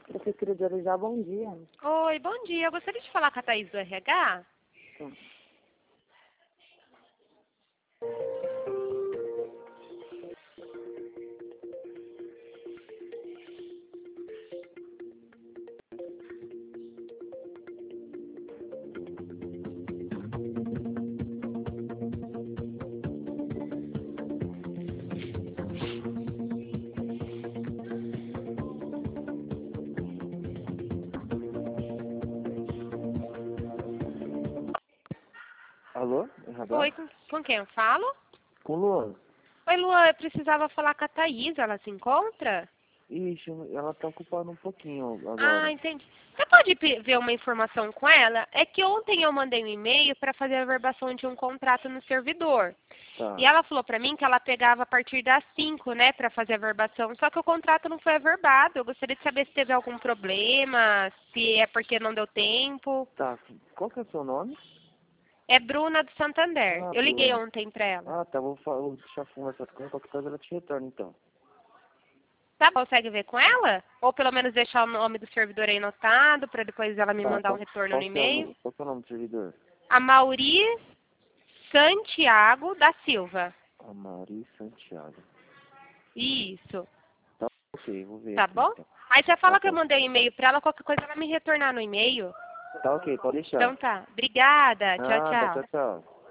Prefeitura de Arujá, bom dia. Oi, bom dia. Eu gostaria de falar com a Thaís do RH. Tá. Alô? RH? Oi, com quem eu falo? Com o Luan. Oi, Luan, eu precisava falar com a Thaís. Ela se encontra? Ixi, ela tá ocupada um pouquinho Ah, agora. entendi. Você pode ver uma informação com ela? É que ontem eu mandei um e-mail para fazer a verbação de um contrato no servidor. Tá. E ela falou para mim que ela pegava a partir das 5, né, para fazer a verbação. Só que o contrato não foi averbado. Eu gostaria de saber se teve algum problema, se é porque não deu tempo. Tá. Qual que é o seu nome? É Bruna do Santander. Ah, Eu liguei Bruna. ontem para ela. Ah, tá. Vou deixar conversar com ela. Qualquer coisa ela te retorna, então. Tá, consegue ver com ela? Ou pelo menos deixar o nome do servidor aí anotado, para depois ela me Tá. mandar um retorno no Qual que é o e-mail. nome, qual que é o nome do servidor? A Mauri Santiago da Silva. Amari Santiago. Isso. Tá, ok. Vou ver Tá aqui, bom? então. Aí você Tá fala que eu bom. mandei um e-mail para ela, qualquer coisa ela me retornar no e-mail. Tá ok, pode deixar. Então tá. Obrigada. Tchau, Nada, tchau. tchau, tchau.